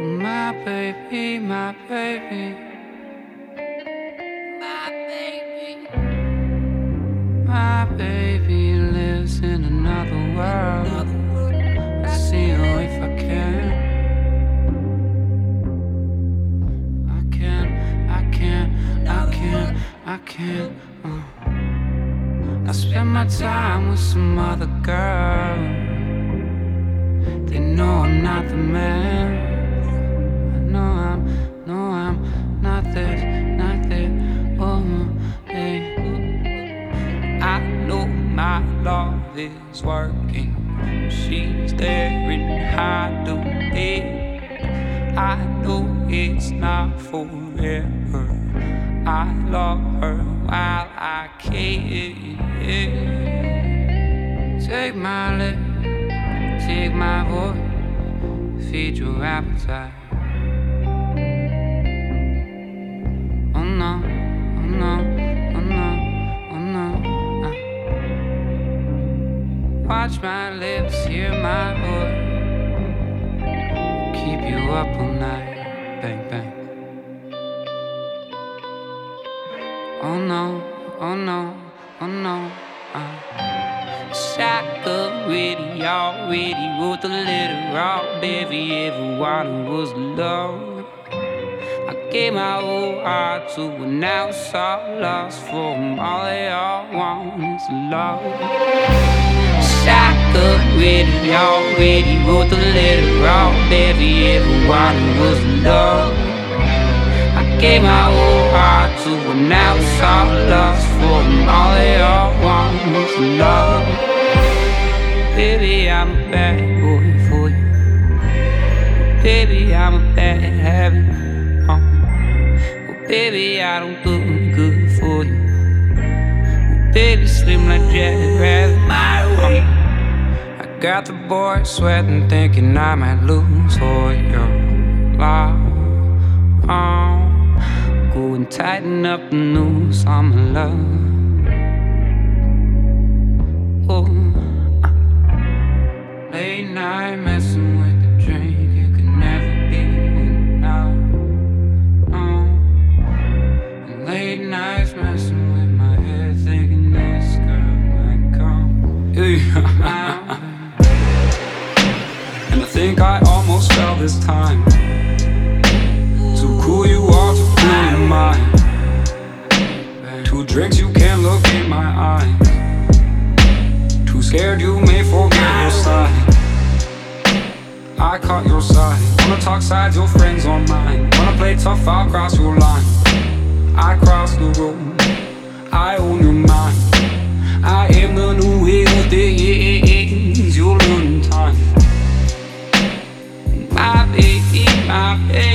My baby, my baby, my baby, my baby lives in another world. I'll see you if I can. I can't. I spend my time with some other girl. They know I'm not the man. I'm not this. Oh, hey. I know my love is working. She's staring hard to me. I know it's not forever. I love her while I can. Take my lips, take my voice, feed your appetite. Oh no, oh no, oh no, oh no. Watch my lips, hear my voice, keep you up all night. Bang, bang. Oh no, oh no, oh no. Shotgun ready, already wrote the letter out. Everyone was love. I gave my whole heart to her, now it's all lost for 'em. All they all want is love. Shotgun ready, already wrote the letter out. Everyone was love. I gave my whole heart to her, now it's all lost for 'em. All they all want is love. Baby, I'm a bad boy for you. Baby, I'm a bad habit. Oh, baby, I don't do good for you. Baby, slim like Jack Rabbit. My way. I got the boy sweating, thinking I might lose for your love. Go and tighten up the noose on my love. Oh, late night messing with the drink, you could never be enough. And late nights messing with my head, thinking this girl might come. And I think I almost fell this time. Too cool you are to cool your mind. 2 drinks you can't look in my eyes. Too scared you may forget your side. I caught your side. Wanna talk sides, your friends on mine. Wanna play tough, I'll cross your line. I cross the road, I own your mind. I am the new way of things, you'll learn in time. My baby, my baby.